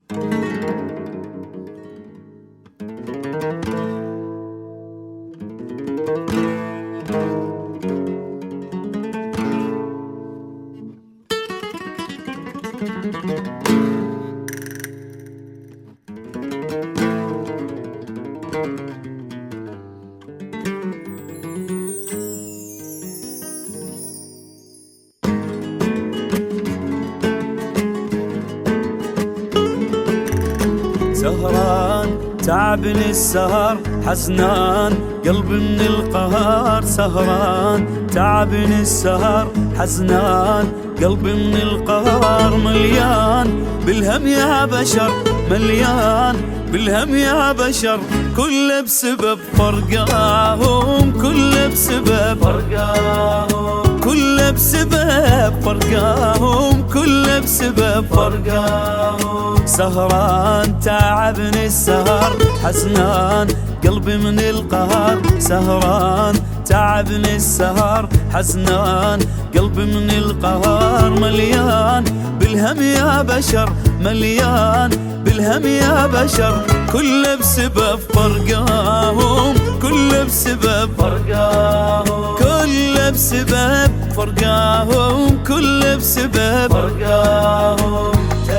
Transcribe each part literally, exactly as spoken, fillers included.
سهران تعبني السهر حزنان قلبي من القهر. سهران تعبني السهر حزنان قلبي من القهر. مليان بالهم يا بشر، مليان بالهم يا بشر، كله بسبب فرقاهم، كله بسبب فرقاهم، كله بسبب فرقاهم، كله بسبب فرقاهم. سهران تعبني السهر حزنان قلبي من القهر. سهران تعبني السهر حزنان قلبي من القهر. مليان بالهم يا بشر، مليان بالهم يا بشر، كله بسبب فرقاهم، كله بسبب فرقاهم، كله بسبب فرقاهم، كله بسبب فرقاهم.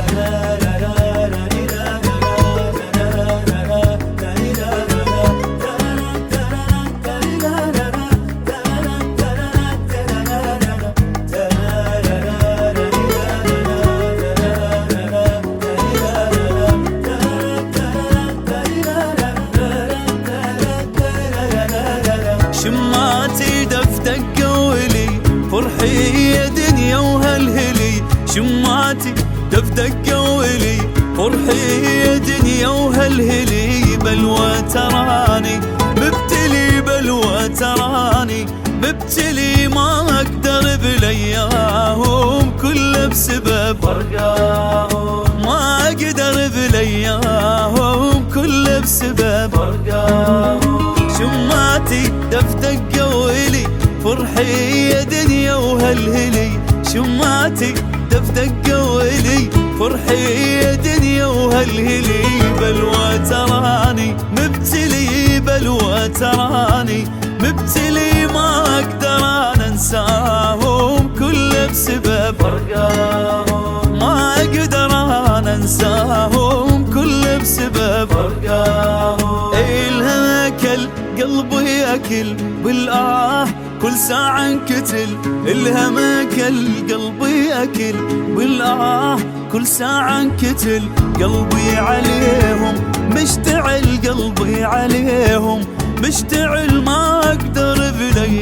شماتي دفتك قولي فرحي يا دنيا وهالهلي. شماتي دفتك قولي فرحي يا دنيا وهالهلي. بلوى تراني مبتلي، بلوى تراني مبتلي، ما اقدر بلياهم، كله بسبب فرقاهم، ما اقدر بلياهم، كله بسبب فرقاهم. شماتي دفتك قولي فرحي يا دنيا وهالهلي. شماتي دفتك قولي فرحي يا دنيا وهالهلي. بلوى تراني مبتلي، بلوى تراني مبتلي، ما اقدر انا انساهم، كله بسبب فرقاهم، ما اقدر انا انساهم، كله بسبب فرقاهم. الهم اكل قلبي ياكل بالآه كل ساعة انكتل. الهم اكل قلبي ياكل بالآه كل ساعة انكتل. قلبي عليهم مشتعل، قلبي عليهم مشتعل، ما اقدر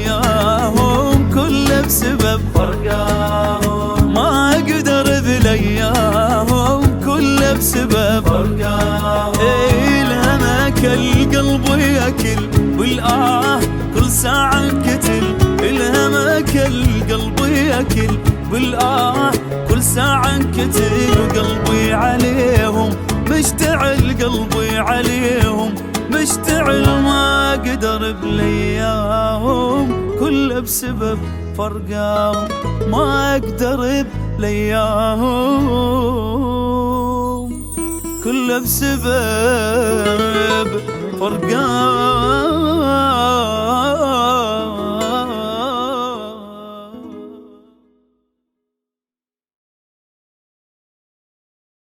بلياهم، كله بسبب فرقاهم، ما اقدر بلياهم، كله بسبب فرقاهم. الهم اكل قلبي ياكل بالآه كل ساعة انكتل. الهم اكل قلبي ياكل بالآه كل ساعة انكتل. وقلبي عليهم مشتعل، قلبي عليهم مشتعل، ما اقدر بلياهم، كله بسبب فرقاهم، ما اقدر بلياهم، كله بسبب فرقاهم.